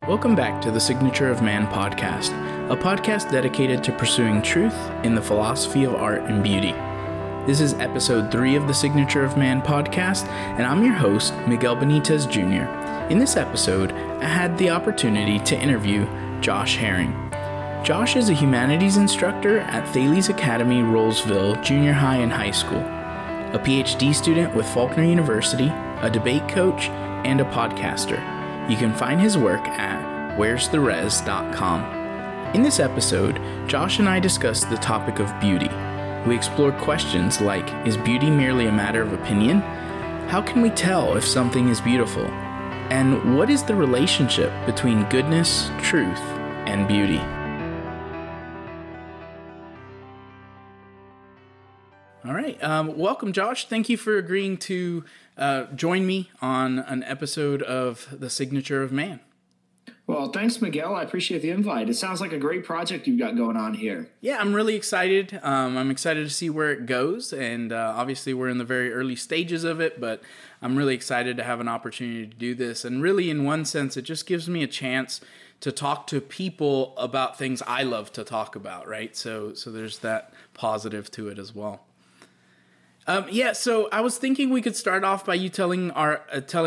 Welcome back to the Signature of Man podcast, a podcast dedicated to pursuing truth in the philosophy of art and beauty. This is episode 3 of the Signature of Man podcast, and I'm your host, Miguel Benitez Jr. In this episode, I had the opportunity to interview Josh Herring. Josh is a humanities instructor at Thales Academy, Rolesville Junior High and High School, a PhD student with Faulkner University, a debate coach, and a podcaster. You can find his work at where'stherez.com. In this episode, Josh and I discuss the topic of beauty. We explore questions like, is beauty merely a matter of opinion? How can we tell if something is beautiful? And what is the relationship between goodness, truth, and beauty? All right. Welcome, Josh. Thank you for agreeing to join me on an episode of The Signature of Man. Well, thanks, Miguel. I appreciate the invite. It sounds like a great project you've got going on here. Yeah, I'm really excited. I'm excited to see where it goes. And obviously, we're in the very early stages of it, but I'm really excited to have an opportunity to do this. And really, in one sense, it just gives me a chance to talk to people about things I love to talk about, right? So there's that positive to it as well. So I was thinking we could start off by you telling our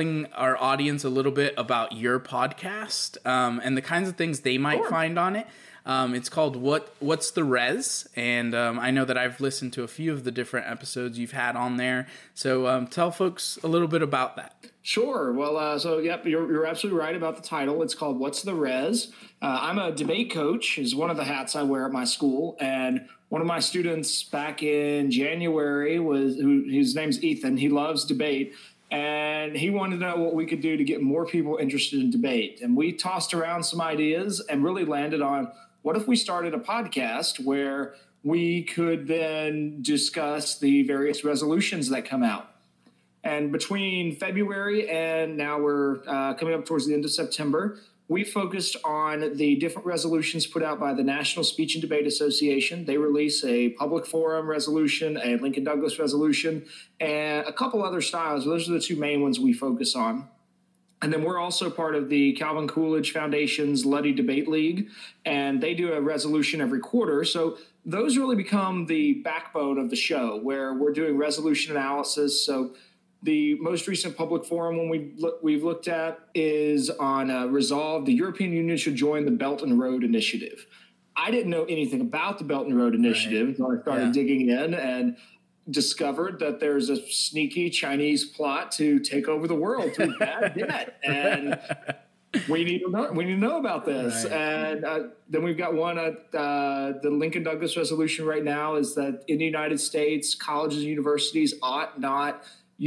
audience a little bit about your podcast and the kinds of things they might find on it. It's called What's the Rez? And I know that I've listened to a few of the different episodes you've had on there. So tell folks a little bit about that. Sure. Well, you're absolutely right about the title. It's called What's the Rez? I'm a debate coach is one of the hats I wear at my school. And one of my students back in January his name's Ethan. He loves debate. And he wanted to know what we could do to get more people interested in debate. And we tossed around some ideas and really landed on, what if we started a podcast where we could then discuss the various resolutions that come out? And between February and now we're coming up towards the end of September, we focused on the different resolutions put out by the National Speech and Debate Association. They release a public forum resolution, a Lincoln Douglas resolution, and a couple other styles. Those are the two main ones we focus on. And then we're also part of the Calvin Coolidge Foundation's Luddy Debate League, and they do a resolution every quarter. So those really become the backbone of the show, where we're doing resolution analysis. So the most recent public forum one we've looked at is on Resolve. The European Union should join the Belt and Road Initiative. I didn't know anything about the Belt and Road Initiative until I started digging in and discovered that there's a sneaky Chinese plot to take over the world through bad debt. And we need to know about this. Right. And then we've got one at the Lincoln Douglas resolution right now is that in the United States, colleges and universities ought not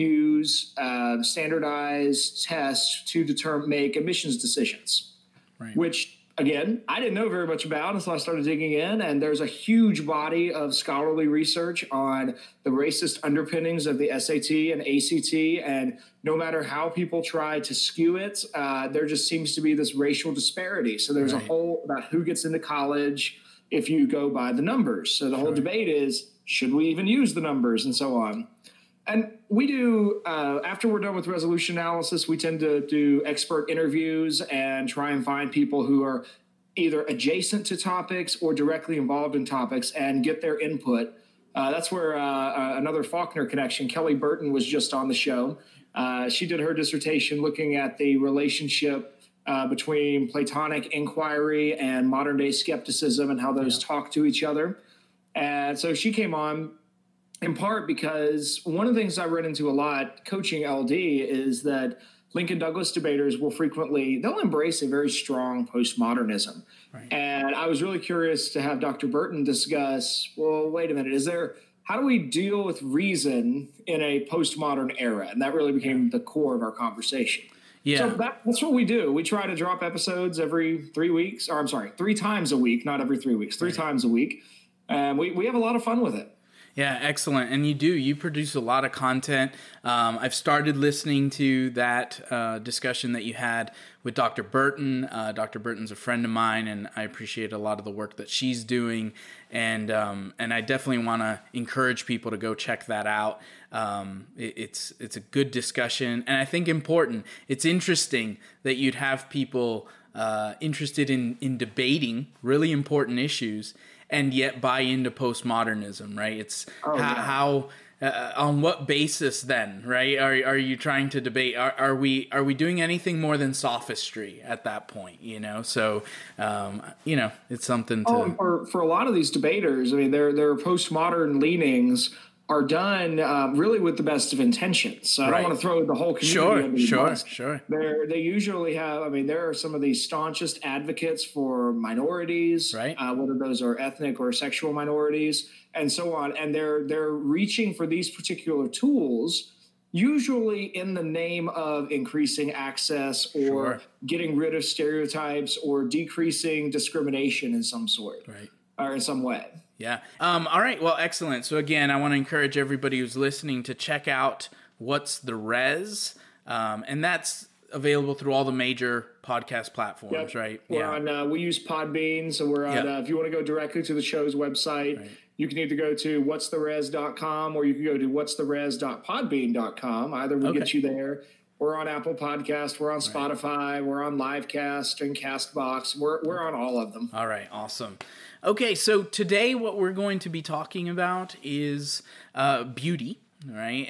use standardized tests to make admissions decisions, which, again, I didn't know very much about until I started digging in. And there's a huge body of scholarly research on the racist underpinnings of the SAT and ACT. And no matter how people try to skew it, there just seems to be this racial disparity. So there's a whole about who gets into college if you go by the numbers. So the whole debate is, should we even use the numbers and so on? And we do, after we're done with resolution analysis, we tend to do expert interviews and try and find people who are either adjacent to topics or directly involved in topics and get their input. That's where another Faulkner connection, Kelly Burton, was just on the show. She did her dissertation looking at the relationship between Platonic inquiry and modern day skepticism and how those talk to each other. And so she came on in part because one of the things I run into a lot coaching LD is that Lincoln Douglas debaters they'll embrace a very strong postmodernism. Right. And I was really curious to have Dr. Burton discuss, well, wait a minute, how do we deal with reason in a postmodern era? And that really became the core of our conversation. Yeah. So that's what we do. We try to drop episodes every 3 weeks, 3 times a week, not every 3 weeks, 3 times a week. And we have a lot of fun with it. Yeah, excellent. And you produce a lot of content. I've started listening to that discussion that you had with Dr. Burton. Dr. Burton's a friend of mine, and I appreciate a lot of the work that she's doing. And I definitely want to encourage people to go check that out. It's a good discussion, and I think important. It's interesting that you'd have people interested in debating really important issues and yet buy into postmodernism, right? It's how on what basis then, right? Are you trying to debate? Are we doing anything more than sophistry at that point? So it's something to. For a lot of these debaters, I mean, their postmodern leanings are done really with the best of intentions. So I don't want to throw the whole community under the bus. Sure. They usually have, I mean, there are some of the staunchest advocates for minorities, right? Whether those are ethnic or sexual minorities and so on. And they're reaching for these particular tools, usually in the name of increasing access or getting rid of stereotypes or decreasing discrimination in some sort, right, or in some way. Yeah. All right. Well, excellent. So again, I want to encourage everybody who's listening to check out What's the Res, and that's available through all the major podcast platforms, right? We're on. We use Podbean, so we're on. If you want to go directly to the show's website, you can either go to what'stheres.com or you can go to what'sttheres.podbean.com. Either will get you there. We're on Apple Podcast. We're on Spotify. We're on Livecast and Castbox. We're on all of them. All right. Awesome. Okay, so today what we're going to be talking about is beauty, right?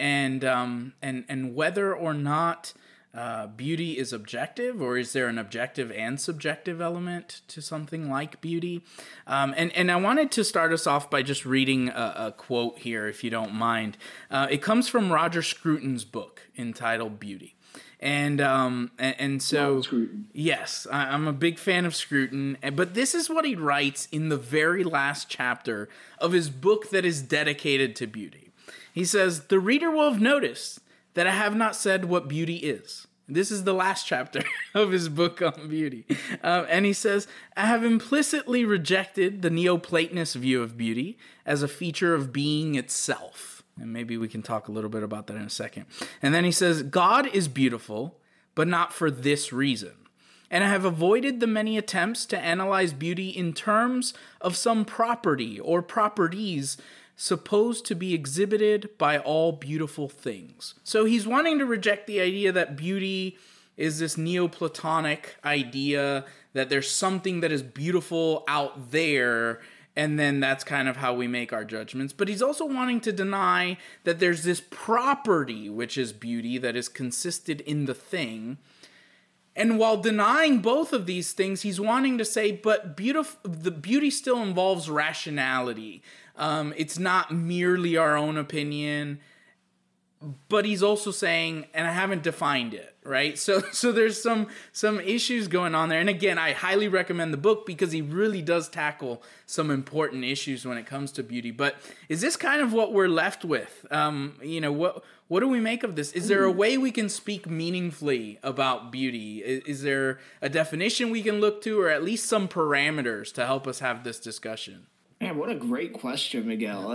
And whether or not beauty is objective, or is there an objective and subjective element to something like beauty? And I wanted to start us off by just reading a quote here, if you don't mind. It comes from Roger Scruton's book entitled Beauty. And so, yes, I'm a big fan of Scruton, but this is what he writes in the very last chapter of his book that is dedicated to beauty. He says, "The reader will have noticed that I have not said what beauty is." This is the last chapter of his book on beauty. And he says, "I have implicitly rejected the Neoplatonist view of beauty as a feature of being itself." And maybe we can talk a little bit about that in a second. And then he says, "God is beautiful, but not for this reason. And I have avoided the many attempts to analyze beauty in terms of some property or properties supposed to be exhibited by all beautiful things." So he's wanting to reject the idea that beauty is this Neoplatonic idea that there's something that is beautiful out there, and then that's kind of how we make our judgments. But he's also wanting to deny that there's this property, which is beauty, that is consisted in the thing. And while denying both of these things, he's wanting to say, but the beauty still involves rationality. It's not merely our own opinion. But he's also saying, and I haven't defined it, right? So there's some issues going on there. And again, I highly recommend the book because he really does tackle some important issues when it comes to beauty. But is this kind of what we're left with? What do we make of this? Is there a way we can speak meaningfully about beauty? Is there a definition we can look to, or at least some parameters to help us have this discussion? Man, what a great question, Miguel.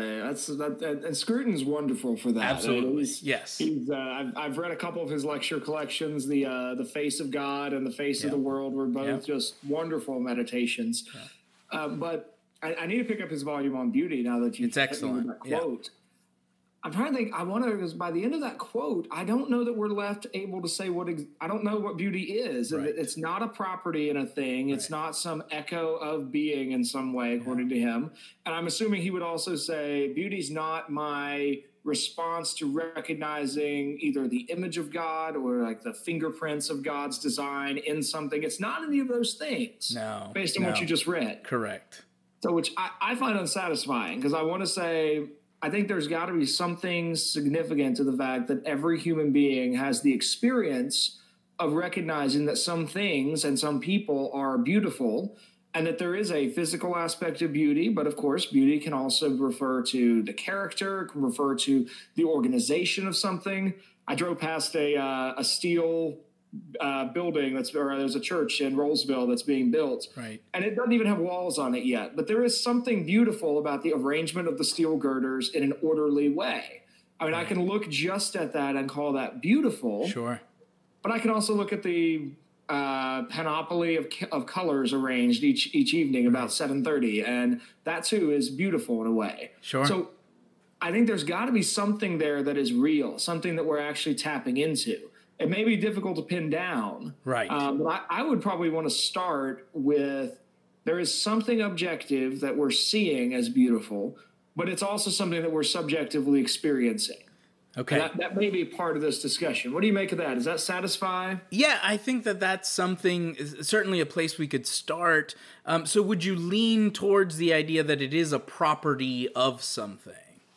And Scruton's wonderful for that. Absolutely, yes. I've read a couple of his lecture collections. The Face of God and The Face of the World were both just wonderful meditations. Yeah. But I need to pick up his volume on beauty now that you've excellent. That quote. Yeah. I'm trying to think. I wonder, because by the end of that quote, I don't know that we're left able to say I don't know what beauty is. Right. It's not a property in a thing. It's not some echo of being in some way, according to him. And I'm assuming he would also say beauty's not my response to recognizing either the image of God or like the fingerprints of God's design in something. It's not any of those things. No. Based on what you just read. Correct. So which I find unsatisfying, because I want to say, I think there's got to be something significant to the fact that every human being has the experience of recognizing that some things and some people are beautiful, and that there is a physical aspect of beauty. But of course, beauty can also refer to the character, can refer to the organization of something. I drove past a steel building there's a church in Rollsville that's being built, right? And it doesn't even have walls on it yet, but there is something beautiful about the arrangement of the steel girders in an orderly way. I mean, I can look just at that and call that beautiful, sure, but I can also look at the panoply of colors arranged each evening about 7:30, and that too is beautiful in a way. Sure. So I think there's got to be something there that is real, something that we're actually tapping into. it may be difficult to pin down. Right. But I would probably want to start with there is something objective that we're seeing as beautiful, but it's also something that we're subjectively experiencing. Okay. That may be part of this discussion. What do you make of that? Does that satisfy? Yeah, I think that's something, certainly a place we could start. So would you lean towards the idea that it is a property of something?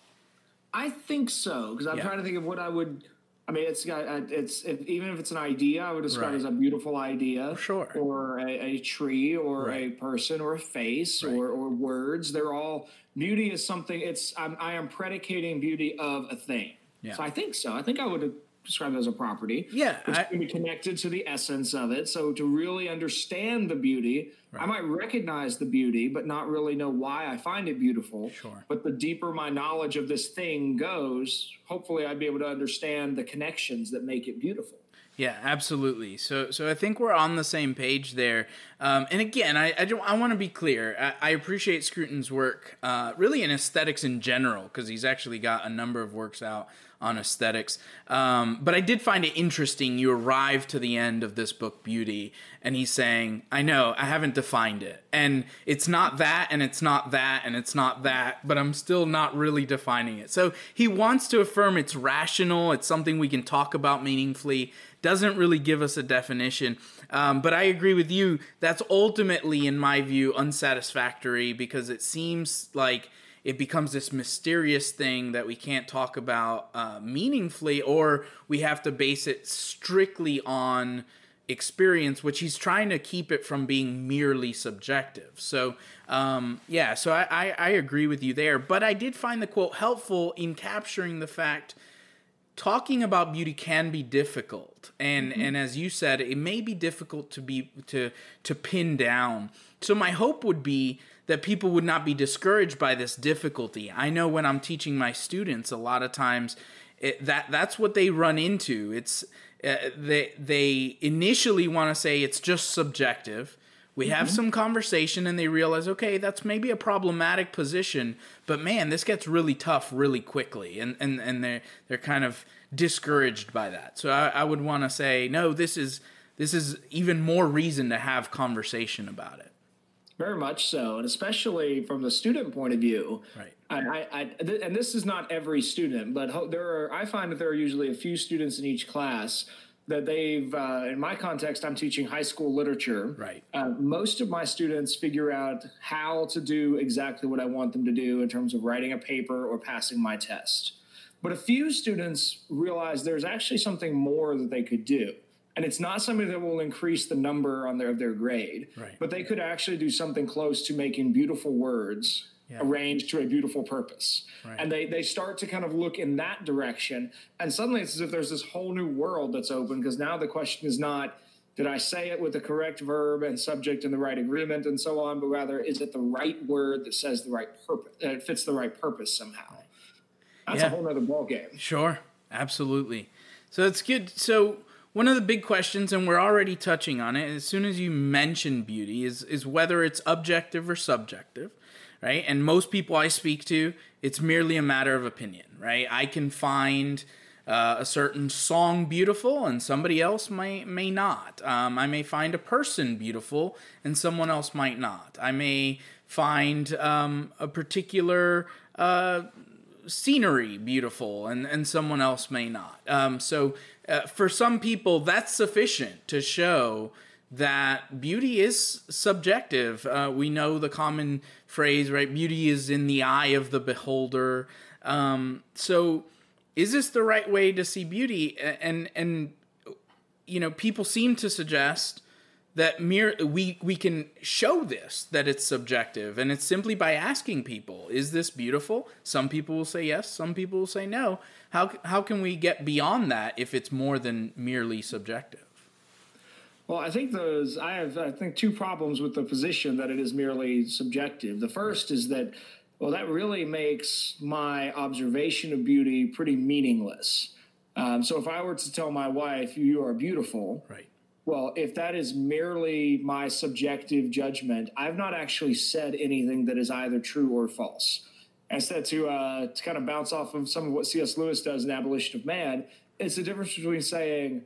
I think so, because I'm trying to think of what I would. I mean, even if it's an idea, I would describe it as a beautiful idea, Sure, or a tree, or a person, or a face, or words. They're all beauty is something. I am predicating beauty of a thing. Yeah. So I think so. I think I would describe it as a property. Yeah, it's going to be connected to the essence of it. So to really understand the beauty, I might recognize the beauty, but not really know why I find it beautiful. Sure. But the deeper my knowledge of this thing goes, hopefully I'd be able to understand the connections that make it beautiful. Yeah, absolutely. So I think we're on the same page there. And again, I want to be clear. I appreciate Scruton's work, really in aesthetics in general, because he's actually got a number of works out on aesthetics. But I did find it interesting. You arrive to the end of this book, Beauty, and he's saying, I know, I haven't defined it. And it's not that, and it's not that, and it's not that, but I'm still not really defining it. So he wants to affirm it's rational, it's something we can talk about meaningfully, doesn't really give us a definition. But I agree with you, that's ultimately, in my view, unsatisfactory, because it seems like it becomes this mysterious thing that we can't talk about meaningfully, or we have to base it strictly on experience, which he's trying to keep it from being merely subjective. So, so I agree with you there. But I did find the quote helpful in capturing the fact talking about beauty can be difficult. And as you said, it may be difficult to pin down. So my hope would be that people would not be discouraged by this difficulty. I know when I'm teaching my students, a lot of times that's what they run into. It's they initially want to say it's just subjective. We have some conversation and they realize, okay, that's maybe a problematic position, but man, this gets really tough really quickly, and they're kind of discouraged by that. So I would want to say, no, this is even more reason to have conversation about it. Very much so, and especially from the student point of view. Right. And this is not every student, but I find that there are usually a few students in each class that they've, in my context, I'm teaching high school literature. Right. Most of my students figure out how to do exactly what I want them to do in terms of writing a paper or passing my test. But a few students realize there's actually something more that they could do. And it's not something that will increase the number of their grade, but they could actually do something close to making beautiful words arranged to a beautiful purpose. Right. And they start to kind of look in that direction. And suddenly it's as if there's this whole new world that's open, because now the question is not, did I say it with the correct verb and subject in the right agreement and so on, but rather, is it the right word that says the right purpose, it fits the right purpose somehow? That's a whole other ballgame. Sure, absolutely. So it's good. So one of the big questions, and we're already touching on it, as soon as you mention beauty, is whether it's objective or subjective, right? And most people I speak to, it's merely a matter of opinion, right? I can find a certain song beautiful, and somebody else may not. I may find a person beautiful, and someone else might not. I may find a particular scenery beautiful, and someone else may not. So for some people, that's sufficient to show that beauty is subjective. We know the common phrase, right? Beauty is in the eye of the beholder. So is this the right way to see beauty? And you know, people seem to suggest that we can show this, that it's subjective, and it's simply by asking people, is this beautiful? Some people will say yes, some people will say no. How can we get beyond that if it's more than merely subjective? Well, I think I have two problems with the position that it is merely subjective. The first is that, well, that really makes my observation of beauty pretty meaningless. So if I were to tell my wife, you are beautiful, right? Well, if that is merely my subjective judgment, I've not actually said anything that is either true or false. Instead, to kind of bounce off of some of what C.S. Lewis does in Abolition of Man, it's the difference between saying,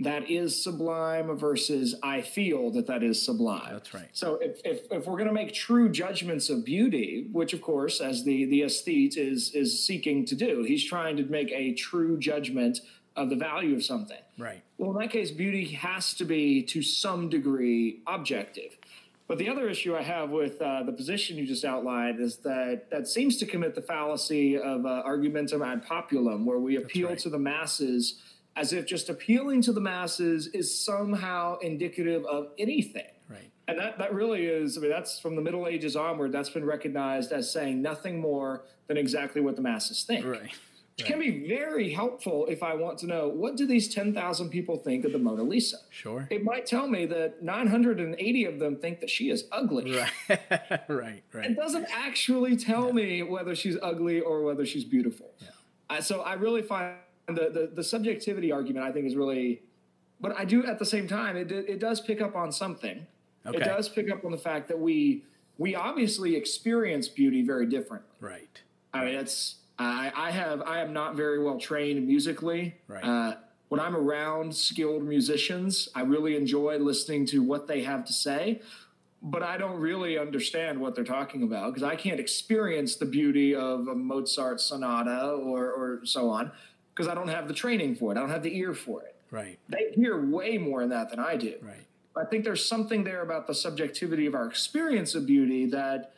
that is sublime versus I feel that is sublime. That's right. So if we're going to make true judgments of beauty, which of course, as the aesthete is seeking to do, he's trying to make a true judgment of the value of something. Right. Well, in that case, beauty has to be to some degree objective. But the other issue I have with the position you just outlined is that seems to commit the fallacy of argumentum ad populum, where we appeal to the masses as if just appealing to the masses is somehow indicative of anything. Right. And that really is, I mean, that's from the Middle Ages onward, that's been recognized as saying nothing more than exactly what the masses think. Right. Which can be very helpful if I want to know, what do these 10,000 people think of the Mona Lisa? Sure. It might tell me that 980 of them think that she is ugly. Right. Right. It doesn't actually tell me whether she's ugly or whether she's beautiful. Yeah. So I really find the subjectivity argument, I think, is really, but I do at the same time, it does pick up on something. Okay. It does pick up on the fact that we obviously experience beauty very differently. Right. I mean, I am not very well trained musically. Right. When I'm around skilled musicians, I really enjoy listening to what they have to say, but I don't really understand what they're talking about because I can't experience the beauty of a Mozart sonata or so on because I don't have the training for it. I don't have the ear for it. Right. They hear way more in that than I do. Right. I think there's something there about the subjectivity of our experience of beauty that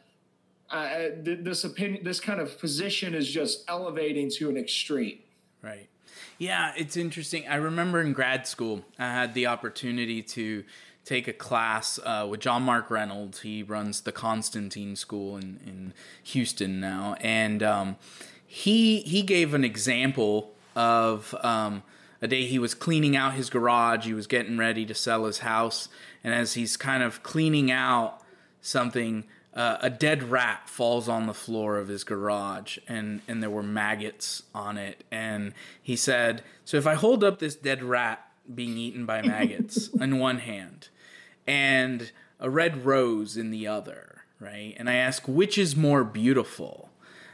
this kind of position is just elevating to an extreme. Right. Yeah, it's interesting. I remember in grad school, I had the opportunity to take a class with John Mark Reynolds. He runs the Constantine School in Houston now. And he gave an example of a day he was cleaning out his garage. He was getting ready to sell his house. And as he's kind of cleaning out something, a dead rat falls on the floor of his garage, and there were maggots on it. And he said, so if I hold up this dead rat being eaten by maggots in one hand and a red rose in the other, right? And I ask, which is more beautiful?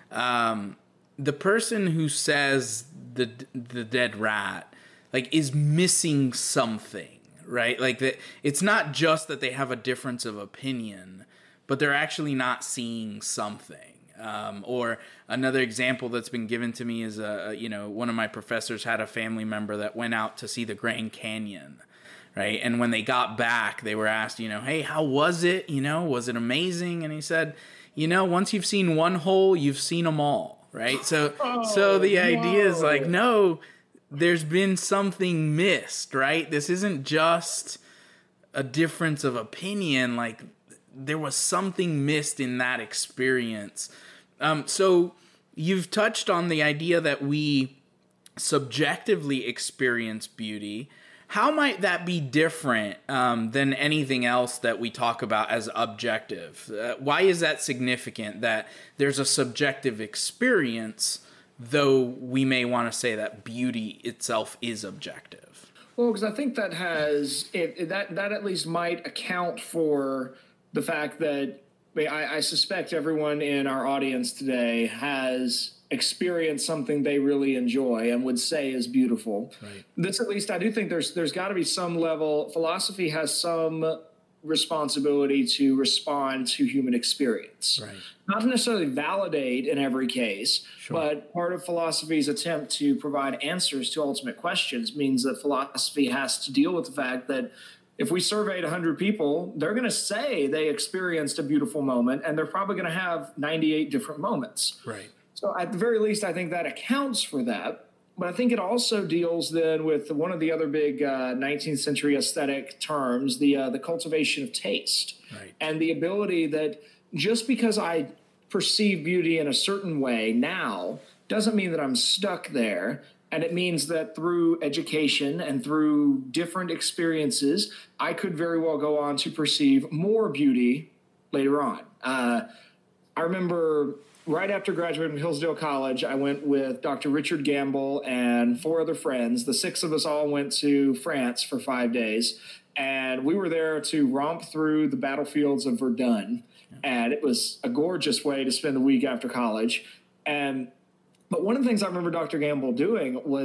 The person who says the dead rat, like, is missing something, right? Like, that it's not just that they have a difference of opinion, but they're actually not seeing something. Or another example that's been given to me is, one of my professors had a family member that went out to see the Grand Canyon, right? And when they got back, they were asked, hey, how was it? Was it amazing? And he said, once you've seen one hole, you've seen them all, right? So the idea is like, no, there's been something missed, right? This isn't just a difference of opinion, like, there was something missed in that experience. So you've touched on the idea that we subjectively experience beauty. How might that be different than anything else that we talk about as objective? Why is that significant that there's a subjective experience, though we may want to say that beauty itself is objective? Well, because I think that that at least might account for the fact that I suspect everyone in our audience today has experienced something they really enjoy and would say is beautiful. Right. This, at least, I do think there's got to be some level. Philosophy has some responsibility to respond to human experience. Right. Not to necessarily validate in every case, Sure. but part of philosophy's attempt to provide answers to ultimate questions means that philosophy has to deal with the fact that if we surveyed 100 people, they're going to say they experienced a beautiful moment, and they're probably going to have 98 different moments. Right. So at the very least, I think that accounts for that. But I think it also deals then with one of the other big 19th century aesthetic terms, the cultivation of taste. Right. And the ability that just because I perceive beauty in a certain way now doesn't mean that I'm stuck there. And it means that through education and through different experiences, I could very well go on to perceive more beauty later on. I remember right after graduating from Hillsdale College, I went with Dr. Richard Gamble and 4 other friends. The 6 of us all went to France for 5 days. And we were there to romp through the battlefields of Verdun. And it was a gorgeous way to spend the week after college. But one of the things I remember Dr. Gamble doing was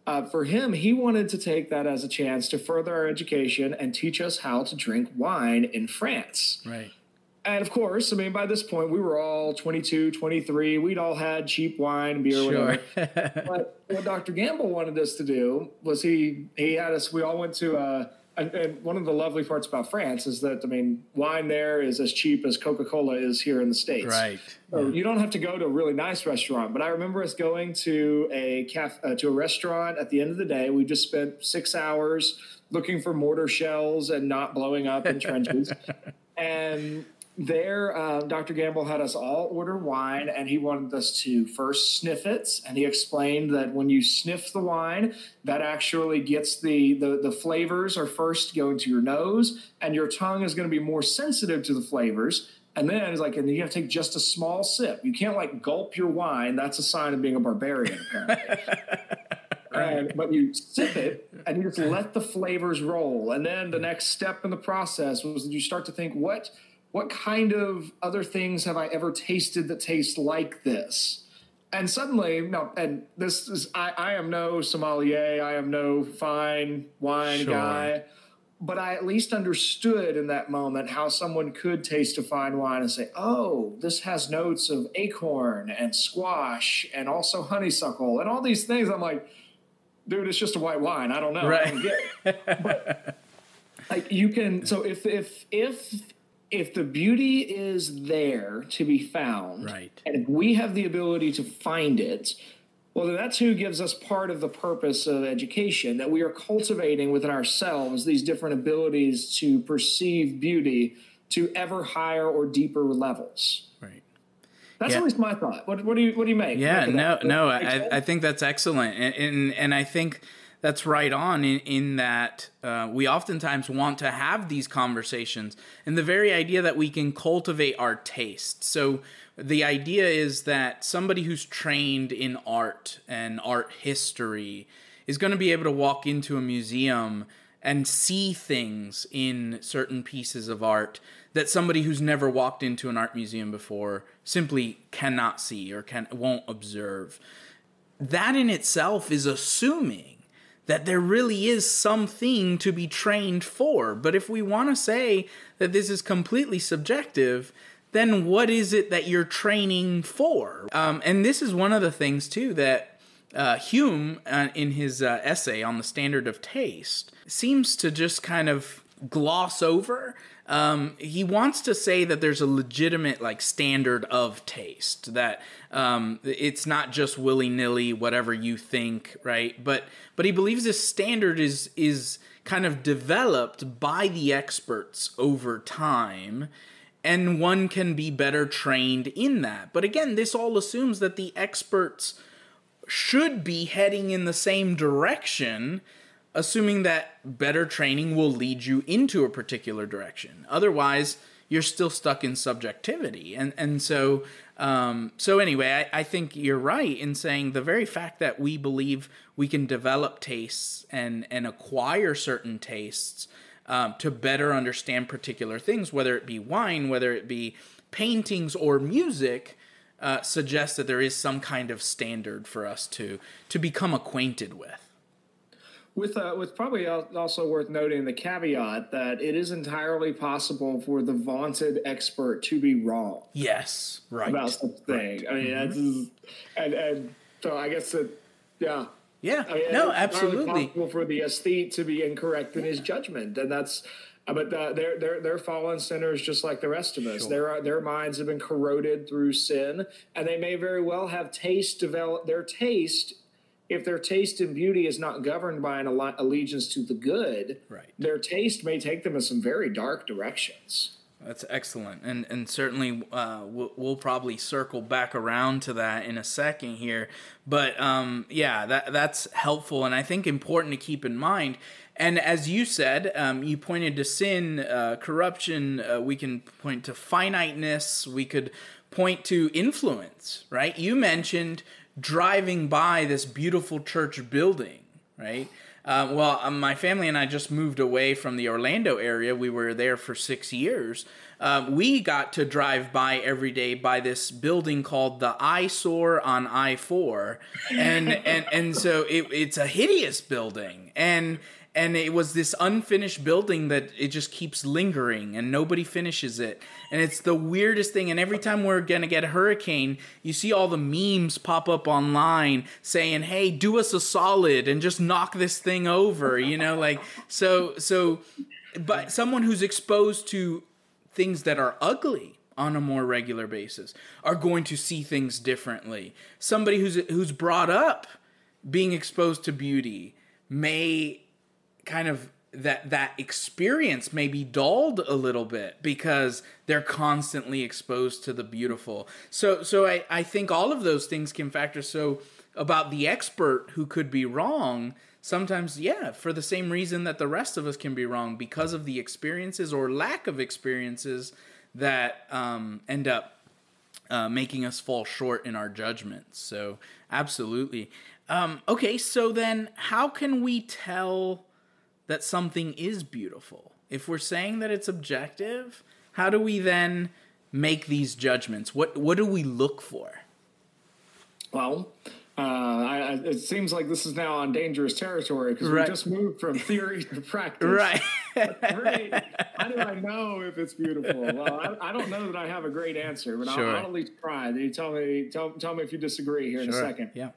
For him, he wanted to take that as a chance to further our education and teach us how to drink wine in France. Right. And of course, I mean, by this point, we were all 22, 23. We'd all had cheap wine, beer, Sure. whatever. But what Dr. Gamble wanted us to do was he had us, we all went to, and one of the lovely parts about France is that, I mean, wine there is as cheap as Coca-Cola is here in the States. Right. So you don't have to go to a really nice restaurant. But I remember us going to a restaurant at the end of the day. We just spent 6 hours looking for mortar shells and not blowing up in trenches. And there, Dr. Gamble had us all order wine, and he wanted us to first sniff it. And he explained that when you sniff the wine, that actually gets the flavors are first going to your nose, and your tongue is going to be more sensitive to the flavors. And then it's like, and you have to take just a small sip. You can't like gulp your wine. That's a sign of being a barbarian, apparently. But you sip it and you just let the flavors roll. And then the next step in the process was that you start to think, what kind of other things have I ever tasted that taste like this? And suddenly, no, and this is, I am no sommelier. I am no fine wine guy. But I at least understood in that moment how someone could taste a fine wine and say, oh, this has notes of acorn and squash and also honeysuckle and all these things. I'm like, dude, it's just a white wine. I don't know. Right. I don't get it. But like you can, so if the beauty is there to be found, right, and if we have the ability to find it, well, then that's who gives us part of the purpose of education, that we are cultivating within ourselves these different abilities to perceive beauty to ever higher or deeper levels. Right. That's at least my thought. What do you make? Yeah, no, I I think that's excellent. And I think that's right on in that we oftentimes want to have these conversations, and the very idea that we can cultivate our taste. So the idea is that somebody who's trained in art and art history is going to be able to walk into a museum and see things in certain pieces of art that somebody who's never walked into an art museum before simply cannot see or won't observe. That in itself is assuming that there really is something to be trained for. But if we want to say that this is completely subjective, then what is it that you're training for? And this is one of the things, too, that Hume, in his essay on the standard of taste, seems to just kind of gloss over. He wants to say that there's a legitimate standard of taste, that it's not just willy-nilly whatever you think, right? But he believes this standard is kind of developed by the experts over time, and one can be better trained in that. But again, this all assumes that the experts should be heading in the same direction, assuming that better training will lead you into a particular direction. Otherwise, you're still stuck in subjectivity. And so anyway, I think you're right in saying the very fact that we believe we can develop tastes and acquire certain tastes to better understand particular things, whether it be wine, whether it be paintings or music, suggests that there is some kind of standard for us to become acquainted with. With probably also worth noting the caveat that it is entirely possible for the vaunted expert to be wrong. Yes, right. About something. Right. I mean, and so I guess that, yeah. Yeah, I mean, no, it's absolutely. entirely possible for the aesthete to be incorrect in his judgment, and that's. But they're fallen sinners just like the rest of us. Sure. Their minds have been corroded through sin, and they may very well have develop their taste. If their taste in beauty is not governed by an allegiance to the good, right, their taste may take them in some very dark directions. That's excellent, and certainly we'll probably circle back around to that in a second here. But that's helpful, and I think important to keep in mind. And as you said, you pointed to sin, corruption. We can point to finiteness. We could point to influence. Right? You mentioned driving by this beautiful church building, right? My family and I just moved away from the Orlando area. We were there for 6 years. We got to drive by every day by this building called the Eyesore on I-4, and so it's a hideous building, and it was this unfinished building that it just keeps lingering and nobody finishes it. And it's the weirdest thing. And every time we're going to get a hurricane, you see all the memes pop up online saying, hey, do us a solid and just knock this thing over, but someone who's exposed to things that are ugly on a more regular basis are going to see things differently. Somebody who's brought up being exposed to beauty may kind of that experience may be dulled a little bit because they're constantly exposed to the beautiful. So I think all of those things can factor. So about the expert who could be wrong, sometimes, for the same reason that the rest of us can be wrong, because of the experiences or lack of experiences that end up making us fall short in our judgments. So absolutely. Okay, so then how can we tell that something is beautiful? If we're saying that it's objective, how do we then make these judgments? What do we look for? Well, it seems like this is now on dangerous territory because we just moved from theory to practice. Right. Great. How do I know if it's beautiful? Well, I don't know that I have a great answer, but I'll at least try. You tell me if you disagree here in a second. Yeah.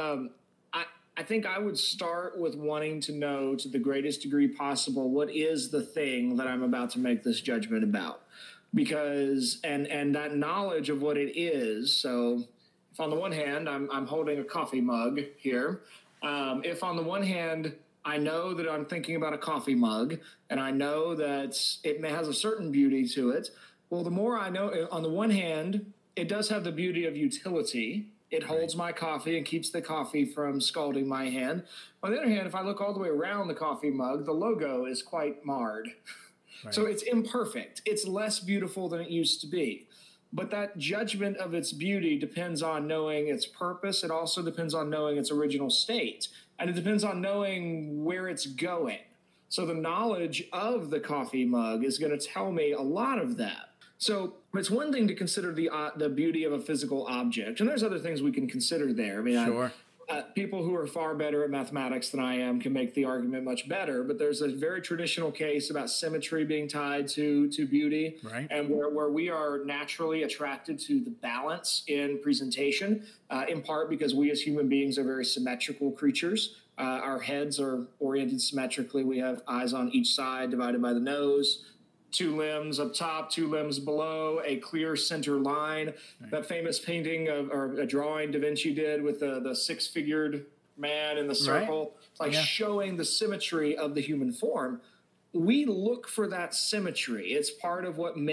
I think I would start with wanting to know to the greatest degree possible what is the thing that I'm about to make this judgment about, because and that knowledge of what it is. So if on the one hand I'm holding a coffee mug here, if on the one hand I know that I'm thinking about a coffee mug and I know that it has a certain beauty to it, well, the more I know, on the one hand, it does have the beauty of utility. It holds my coffee and keeps the coffee from scalding my hand. On the other hand, if I look all the way around the coffee mug, the logo is quite marred. Right. So it's imperfect. It's less beautiful than it used to be. But that judgment of its beauty depends on knowing its purpose. It also depends on knowing its original state. And it depends on knowing where it's going. So the knowledge of the coffee mug is going to tell me a lot of that. So it's one thing to consider the beauty of a physical object, and there's other things we can consider there. I mean, people who are far better at mathematics than I am can make the argument much better, but there's a very traditional case about symmetry being tied to beauty, right? And where we are naturally attracted to the balance in presentation, in part because we as human beings are very symmetrical creatures. Our heads are oriented symmetrically. We have eyes on each side divided by the nose. 2 limbs up top, 2 limbs below, a clear center line. Right. That famous painting or a drawing Da Vinci did with the 6-figured man in the circle, showing the symmetry of the human form. We look for that symmetry. It's part of what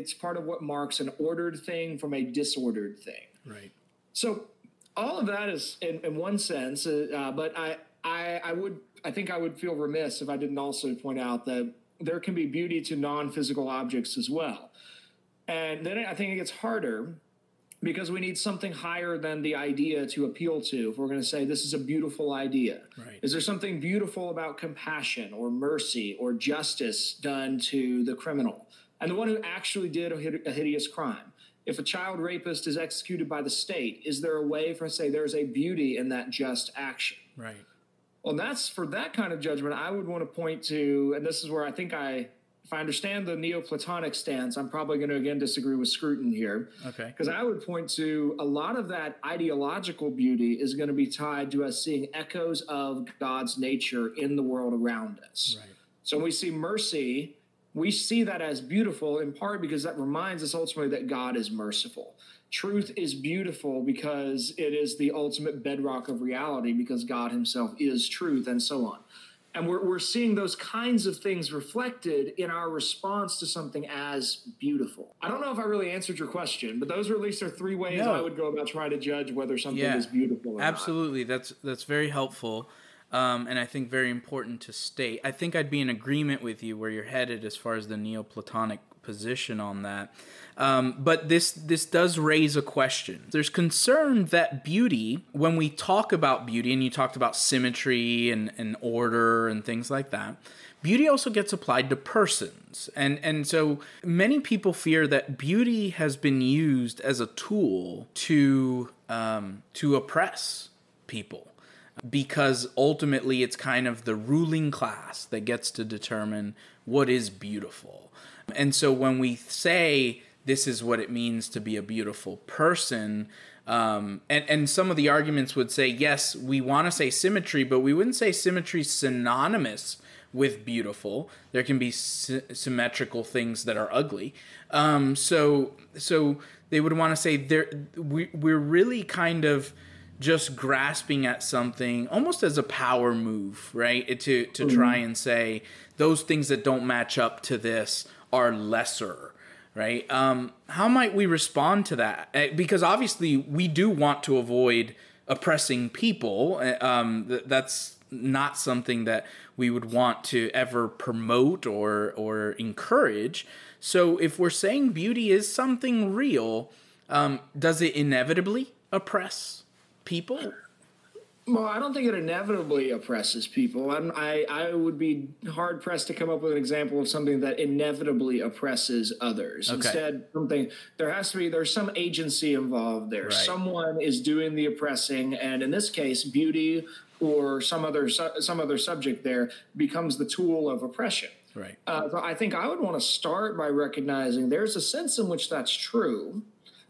marks an ordered thing from a disordered thing. Right. So all of that is in one sense, but I think I would feel remiss if I didn't also point out that there can be beauty to non-physical objects as well. And then I think it gets harder because we need something higher than the idea to appeal to if we're going to say this is a beautiful idea. Right. Is there something beautiful about compassion or mercy or justice done to the criminal and the one who actually did a hideous crime? If a child rapist is executed by the state, is there a way for us to say there's a beauty in that just action? Right. Well, that's for that kind of judgment, I would want to point to, and this is where I think if I understand the Neoplatonic stance, I'm probably going to again disagree with Scruton here. Okay. Because I would point to a lot of that ideological beauty is going to be tied to us seeing echoes of God's nature in the world around us. Right. So when we see mercy, we see that as beautiful in part because that reminds us ultimately that God is merciful. Truth is beautiful because it is the ultimate bedrock of reality because God himself is truth and so on. And we're seeing those kinds of things reflected in our response to something as beautiful. I don't know if I really answered your question, but those are at least 3 ways I would go about trying to judge whether something is beautiful or absolutely. Not. That's very helpful. And I think very important to state. I think I'd be in agreement with you where you're headed as far as the Neoplatonic position on that. But this does raise a question. There's concern that beauty, when we talk about beauty, and you talked about symmetry and order and things like that, beauty also gets applied to persons. And so many people fear that beauty has been used as a tool to oppress people, because ultimately it's kind of the ruling class that gets to determine what is beautiful. And so when we say this is what it means to be a beautiful person, and some of the arguments would say, yes, we want to say symmetry, but we wouldn't say symmetry synonymous with beautiful. There can be symmetrical things that are ugly. So they would want to say we're really kind of just grasping at something almost as a power move, right? To try and say those things that don't match up to this are lesser, right? How might we respond to that? Because obviously we do want to avoid oppressing people. That's not something that we would want to ever promote or encourage. So if we're saying beauty is something real, does it inevitably oppress people? Well, I don't think it inevitably oppresses people. I would be hard pressed to come up with an example of something that inevitably oppresses others. Okay. Instead, there's some agency involved there. Right. Someone is doing the oppressing, and in this case, beauty or some other subject there becomes the tool of oppression. Right. So I think I would want to start by recognizing there's a sense in which that's true.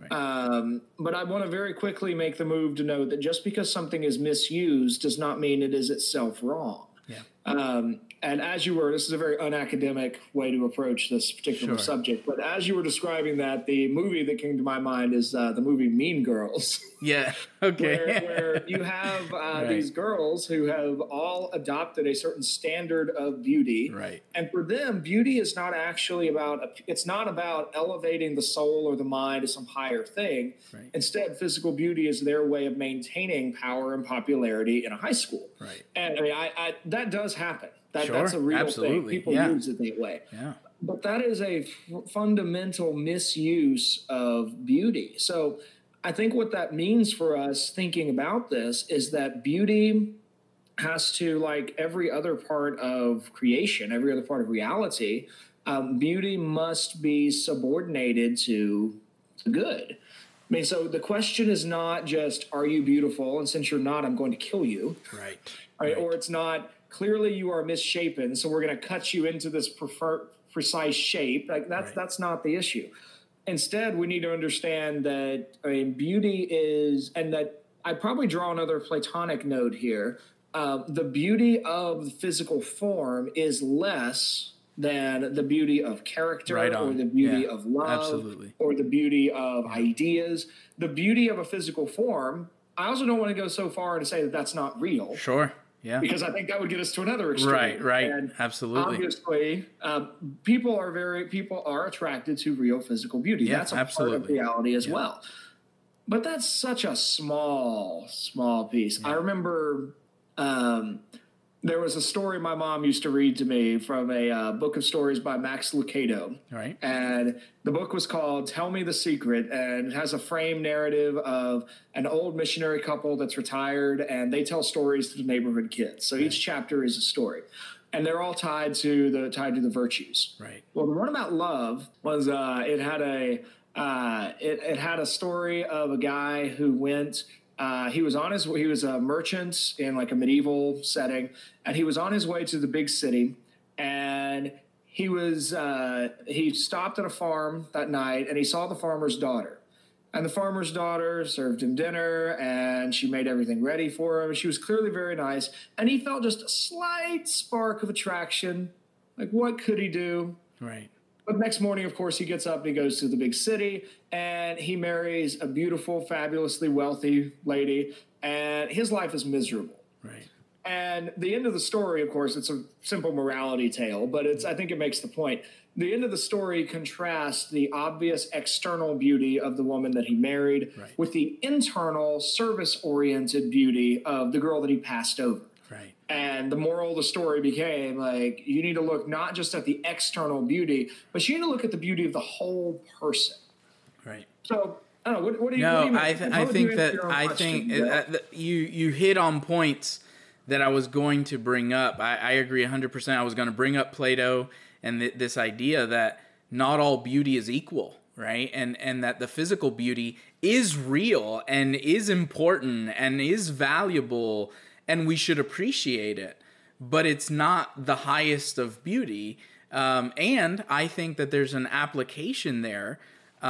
Right. But I want to very quickly make the move to note that just because something is misused does not mean it is itself wrong. Yeah. And as you were, this is a very unacademic way to approach this particular subject, but as you were describing that, the movie that came to my mind is the movie Mean Girls. Yeah. Okay. where you have these girls who have all adopted a certain standard of beauty. Right. And for them, beauty is not actually it's not about elevating the soul or the mind to some higher thing. Right. Instead, physical beauty is their way of maintaining power and popularity in a high school. Right. And I mean, that does happen. Sure, that's a real absolutely. thing. People use it that way. Yeah. But that is a fundamental misuse of beauty. So I think what that means for us thinking about this is that beauty has to, like every other part of creation, every other part of reality, beauty must be subordinated to good. I mean, so the question is not just, are you beautiful? And since you're not, I'm going to kill you. Right. Right. Or it's not, clearly you are misshapen, so we're going to cut you into this precise shape. Like that's not the issue. Instead, we need to understand that beauty is, and that I probably draw another Platonic note here. The beauty of the physical form is less than the beauty of character or the beauty of love or the beauty of ideas. The beauty of a physical form, I also don't want to go so far to say that that's not real. Sure. Yeah. Because I think that would get us to another extreme. Right. And absolutely. Obviously, people are attracted to real physical beauty. Yeah, that's a part of reality as well. But that's such a small piece. Yeah. I remember there was a story my mom used to read to me from a book of stories by Max Lucado. Right. And the book was called Tell Me the Secret, and it has a frame narrative of an old missionary couple that's retired, and they tell stories to the neighborhood kids. So each chapter is a story, and they're all tied to the virtues. Right. Well, the one about love was it had a story of a guy who went. He was a merchant in like a medieval setting, and he was on his way to the big city, and he stopped at a farm that night, and he saw the farmer's daughter, and the farmer's daughter served him dinner, and she made everything ready for him. She was clearly very nice, and he felt just a slight spark of attraction. Like, what could he do? Right. But next morning, of course, he gets up and he goes to the big city, and he marries a beautiful, fabulously wealthy lady, and his life is miserable. Right. And the end of the story, of course, it's a simple morality tale, but I think it makes the point. The end of the story contrasts the obvious external beauty of the woman that he married with the internal service-oriented beauty of the girl that he passed over. Right. And the moral of the story became like, you need to look not just at the external beauty, but you need to look at the beauty of the whole person. Right. So I don't know. What do you? No, what do you I think you hit on points that I was going to bring up. I agree 100%. I was going to bring up Plato and this idea that not all beauty is equal, right? And that the physical beauty is real and is important and is valuable, and we should appreciate it. But it's not the highest of beauty. And I think that there's an application there.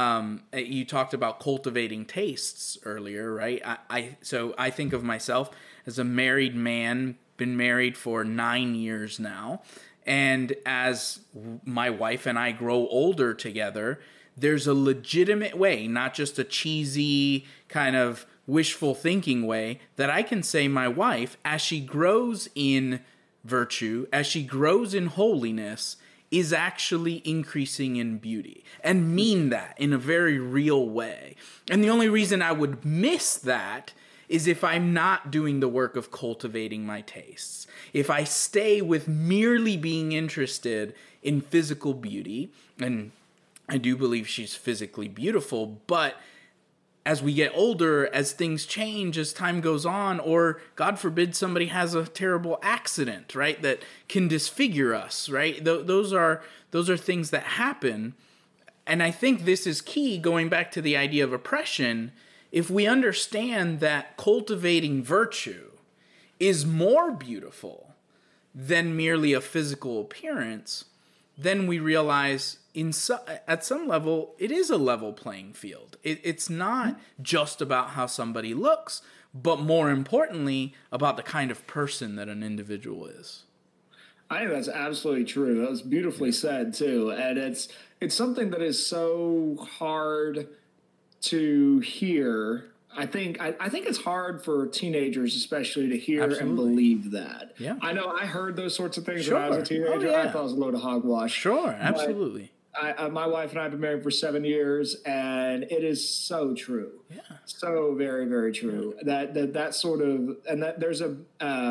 You talked about cultivating tastes earlier, right? So I think of myself as a married man, been married for 9 years now. And as my wife and I grow older together, there's a legitimate way, not just a cheesy kind of wishful thinking way, that I can say my wife, as she grows in virtue, as she grows in holiness, is actually increasing in beauty, and mean that in a very real way. And the only reason I would miss that is if I'm not doing the work of cultivating my tastes. If I stay with merely being interested in physical beauty, and I do believe she's physically beautiful, but as we get older, as things change, as time goes on, or God forbid somebody has a terrible accident, right, that can disfigure us, right? Those are things that happen. And I think this is key, going back to the idea of oppression. If we understand that cultivating virtue is more beautiful than merely a physical appearance, then we realize at some level, it is a level playing field. It's not just about how somebody looks, but more importantly, about the kind of person that an individual is. I think that's absolutely true. That was beautifully said too. And it's something that is so hard to hear. I think it's hard for teenagers especially to hear and believe that. Yeah. I know I heard those sorts of things when I was a teenager. I thought it was a load of hogwash. Sure, absolutely. My wife and I have been married for 7 years, and it is so true. Yeah. So very, very true. That sort of, and that there's a,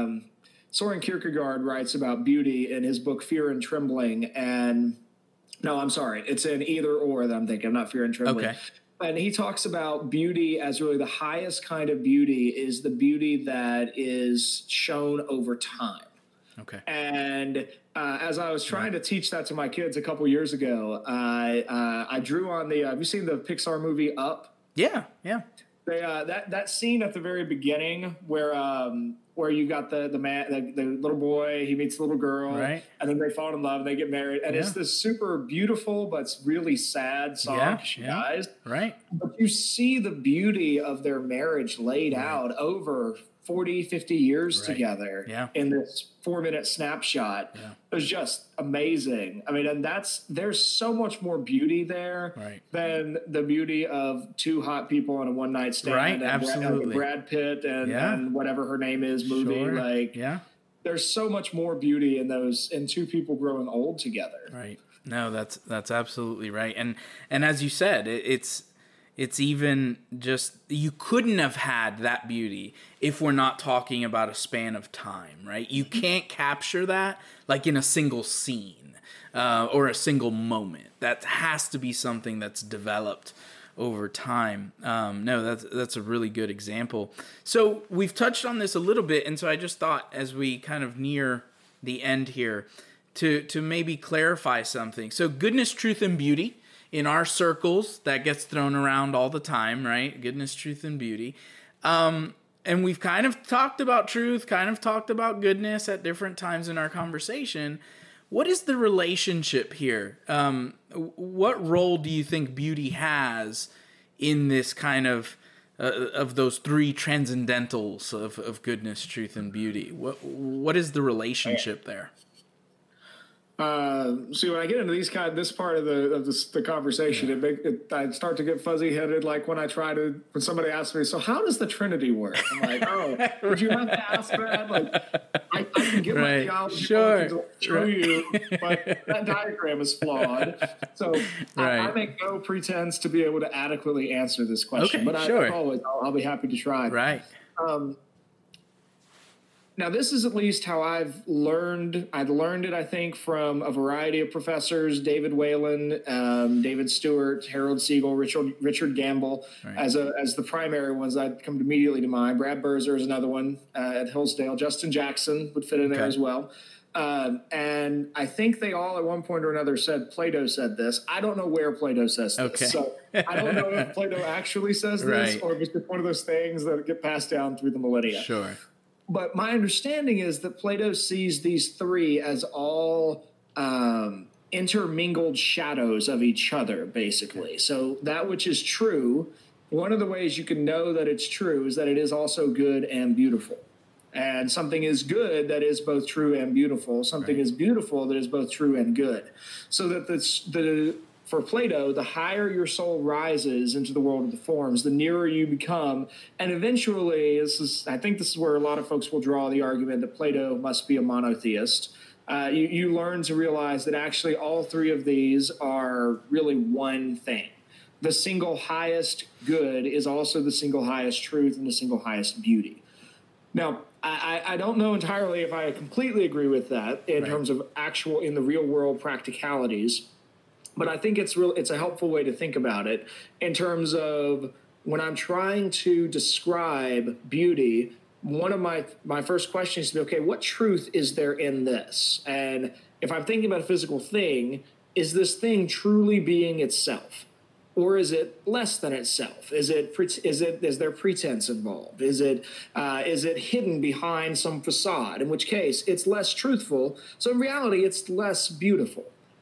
Soren Kierkegaard writes about beauty in his book Fear and Trembling, and no, I'm sorry, it's in Either Or that I'm thinking, not Fear and Trembling. Okay. And he talks about beauty as really the highest kind of beauty is the beauty that is shown over time. Okay. And as I was trying to teach that to my kids a couple years ago, I drew on the. Have you seen the Pixar movie Up? Yeah, yeah. That scene at the very beginning where you got the man, the little boy, he meets the little girl, right, and then they fall in love and they get married, and it's this super beautiful but it's really sad song. She dies, right? But you see the beauty of their marriage laid out over 40, 50 years together in this 4-minute snapshot. Yeah. It was just amazing. I mean, and there's so much more beauty there than the beauty of two hot people on a one-night stand. Right, and absolutely. Brad Pitt and whatever her name is movie. Sure. There's so much more beauty in two people growing old together. Right. No, that's absolutely right. And as you said, it's even just, you couldn't have had that beauty if we're not talking about a span of time, right? You can't capture that like in a single scene or a single moment. That has to be something that's developed over time. No, that's a really good example. So we've touched on this a little bit, and so I just thought as we kind of near the end here to maybe clarify something. So goodness, truth, and beauty. In our circles, that gets thrown around all the time, right? Goodness, truth, and beauty. And we've kind of talked about truth, kind of talked about goodness at different times in our conversation. What is the relationship here? What role do you think beauty has in this kind of those three transcendentals of goodness, truth, and beauty? What is the relationship there? See, when I get into this part of the conversation, I start to get fuzzy headed. Like when somebody asks me, so how does the Trinity work? I'm like, oh, would you have to ask that? Like, I can get my theology to show you, but that diagram is flawed. So I make no pretense to be able to adequately answer this question. Okay, but I'll be happy to try. Right. Now, this is at least how I've learned. I've learned it, I think, from a variety of professors: David Whalen, David Stewart, Harold Siegel, Richard Gamble, Right. as the primary ones that come immediately to mind. Brad Berzer is another one at Hillsdale. Justin Jackson would fit in there as well. And I think they all at one point or another said Plato said this. I don't know where Plato says this. Okay. So I don't know if Plato actually says this Right. or if it's just one of those things that get passed down through the millennia. Sure. But my understanding is that Plato sees these three as all intermingled shadows of each other, basically. So that which is true, one of the ways you can know that it's true is that it is also good and beautiful. And something is good that is both true and beautiful. Something is beautiful that is both true and good. So that for Plato, the higher your soul rises into the world of the forms, the nearer you become. And eventually, I think this is where a lot of folks will draw the argument that Plato must be a monotheist. You learn to realize that actually all three of these are really one thing. The single highest good is also the single highest truth and the single highest beauty. Now, I don't know entirely if I completely agree with that in terms of actual in the real world practicalities, but I think it's a helpful way to think about it in terms of when I'm trying to describe beauty. One of my first questions is to be, okay, what truth is there in this? And if I'm thinking about a physical thing, is this thing truly being itself? Or is it less than itself? Is there pretense involved? Is it hidden behind some facade? In which case, it's less truthful. So in reality, it's less beautiful.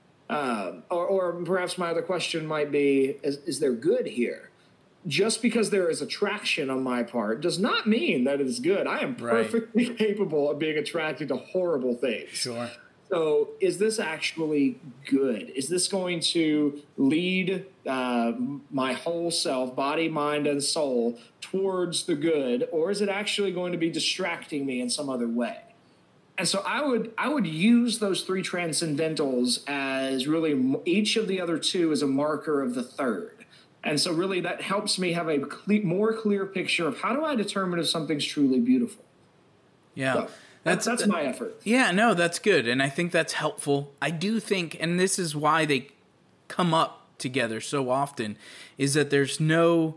Or perhaps my other question might be: is there good here? Just because there is attraction on my part does not mean that it is good. I am perfectly capable of being attracted to horrible things. Sure. So is this actually good? Is this going to lead my whole self, body, mind, and soul towards the good? Or is it actually going to be distracting me in some other way? And so I would use those three transcendentals as really each of the other two as a marker of the third. And so really that helps me have a more clear picture of how do I determine if something's truly beautiful. Yeah. So, that's my effort. Yeah, no, that's good. And I think that's helpful. I do think, and this is why they come up together so often, is that there's no,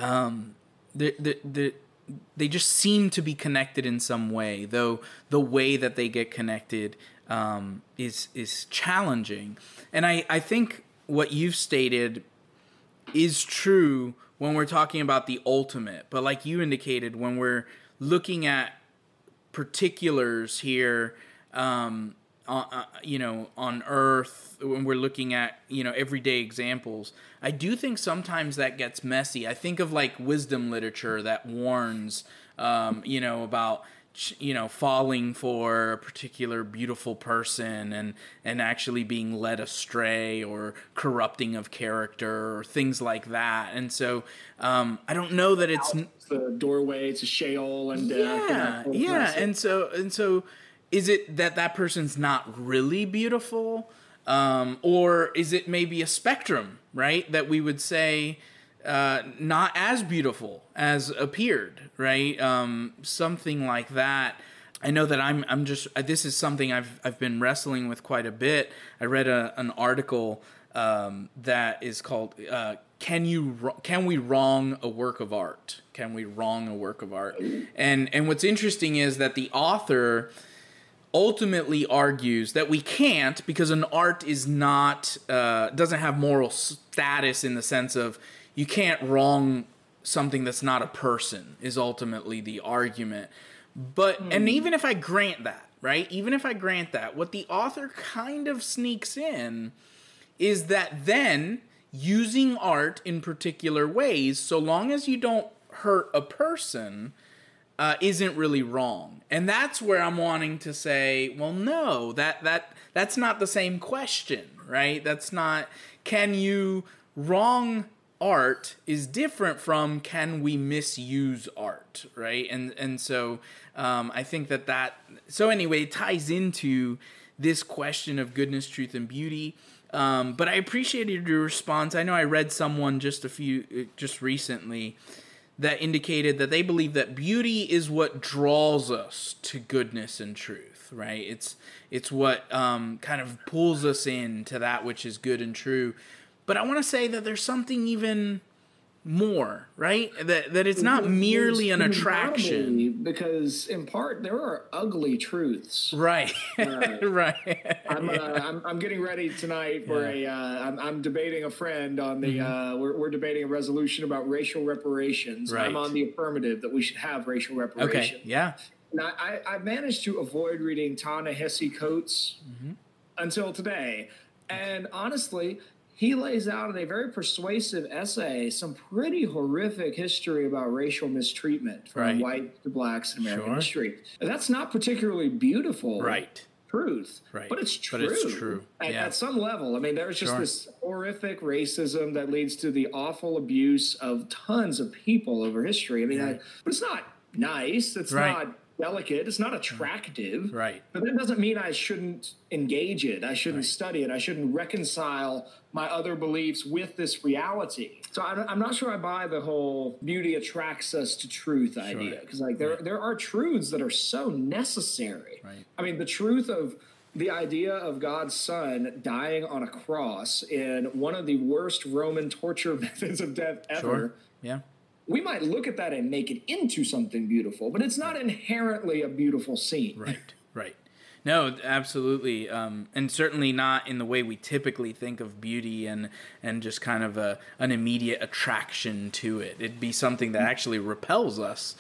they just seem to be connected in some way, though the way that they get connected is challenging. And I think what you've stated is true when we're talking about the ultimate. But like you indicated, when we're looking at particulars here, on earth, when we're looking at, everyday examples, I do think sometimes that gets messy. I think of like wisdom literature that warns, about, falling for a particular beautiful person and actually being led astray or corrupting of character or things like that. And so I don't know that it's the doorway to Sheol and yeah. And so is it that person's not really beautiful? Or is it maybe a spectrum, right? That we would say not as beautiful as appeared, right? Something like that. I know that I'm just this is something I've been wrestling with quite a bit. I read an article that is called "Can we wrong a work of art? Can we wrong a work of art?" And what's interesting is that the author ultimately argues that we can't, because an art is not doesn't have moral status in the sense of you can't wrong something that's not a person, is ultimately the argument. But and even if I grant that, right? Even if I grant that, what the author kind of sneaks in is that then using art in particular ways, so long as you don't hurt a person, isn't really wrong. And that's where I'm wanting to say, well, no, that's not the same question, right? That's not, can you wrong art is different from can we misuse art, right? And so I think that so anyway, it ties into this question of goodness, truth, and beauty. But I appreciated your response. I know I read someone just recently that indicated that they believe that beauty is what draws us to goodness and truth, right? It's what kind of pulls us into that which is good and true. But I want to say that there's something even more, right? That it's not merely an attraction. Because in part there are ugly truths. Right. Right. I'm getting ready tonight for I'm debating a friend on the we're debating a resolution about racial reparations. Right. I'm on the affirmative that we should have racial reparations. Okay. Yeah. Now, I managed to avoid reading Ta-Nehisi Coates until today. And honestly, he lays out in a very persuasive essay some pretty horrific history about racial mistreatment from white to blacks in American history. And that's not particularly beautiful truth, but it's true. At some level. I mean, there's just this horrific racism that leads to the awful abuse of tons of people over history. I mean, but it's not nice. It's not delicate. It's not attractive. Right. But that doesn't mean I shouldn't engage it. I shouldn't study it. I shouldn't reconcile my other beliefs with this reality. So I'm not sure I buy the whole beauty attracts us to truth idea. Because there are truths that are so necessary. Right. I mean, the truth of the idea of God's Son dying on a cross in one of the worst Roman torture methods of death ever. Sure. Yeah. We might look at that and make it into something beautiful, but it's not inherently a beautiful scene. Right. No, absolutely. And certainly not in the way we typically think of beauty and just kind of an immediate attraction to it. It'd be something that actually repels us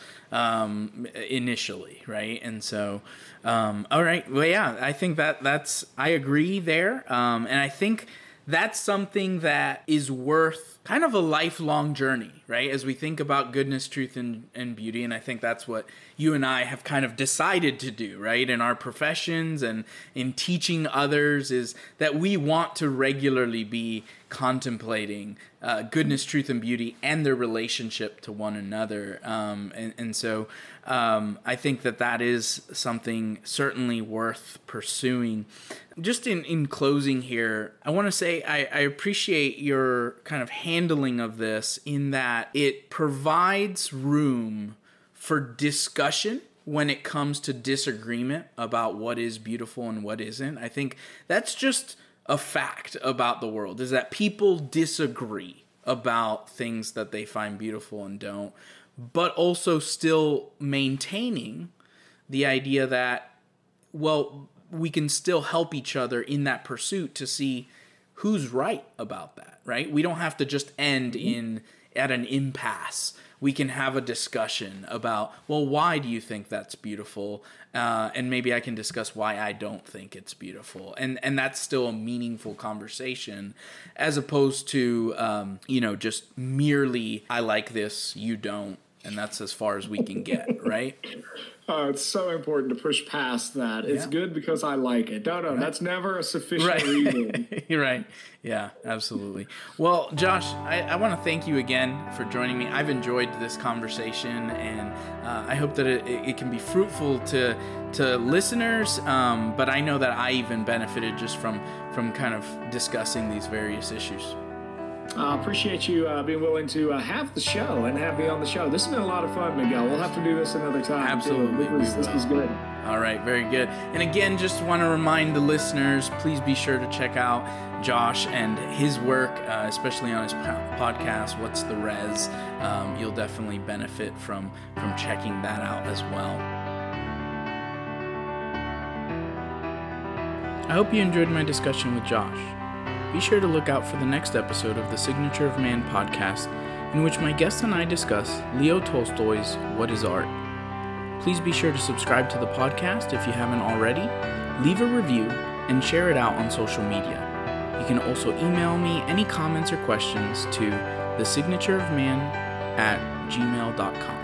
initially, right? And so, all right. Well, yeah, I think I agree there. And I think that's something that is worth kind of a lifelong journey, right? As we think about goodness, truth, and beauty. And I think that's what you and I have kind of decided to do, right? In our professions and in teaching others, is that we want to regularly be contemplating goodness, truth, and beauty and their relationship to one another. So I think that is something certainly worth pursuing. Just in closing here, I want to say I appreciate your kind of handling of this in that it provides room for discussion when it comes to disagreement about what is beautiful and what isn't. I think that's just a fact about the world, is that people disagree about things that they find beautiful and don't, but also still maintaining the idea that, well, we can still help each other in that pursuit to see who's right about that, right? We don't have to just end at an impasse. We can have a discussion about, well, why do you think that's beautiful? And maybe I can discuss why I don't think it's beautiful. And that's still a meaningful conversation, as opposed to, just merely, I like this, you don't. And that's as far as we can get, right? It's so important to push past that. It's good because I like it. No, that's never a sufficient reason. You're right. Yeah, absolutely. Well, Josh, I want to thank you again for joining me. I've enjoyed this conversation, and I hope that it can be fruitful to listeners, but I know that I even benefited just from kind of discussing these various issues. I appreciate you being willing to have the show and have me on the show. This has been a lot of fun, Miguel. We'll have to do this another time. Absolutely. This was good. All right, very good. And again, just want to remind the listeners, please be sure to check out Josh and his work, especially on his podcast, What's the Res? You'll definitely benefit from checking that out as well. I hope you enjoyed my discussion with Josh. Be sure to look out for the next episode of the Signature of Man podcast, in which my guest and I discuss Leo Tolstoy's What is Art? Please be sure to subscribe to the podcast if you haven't already, leave a review, and share it out on social media. You can also email me any comments or questions to thesignatureofman@gmail.com.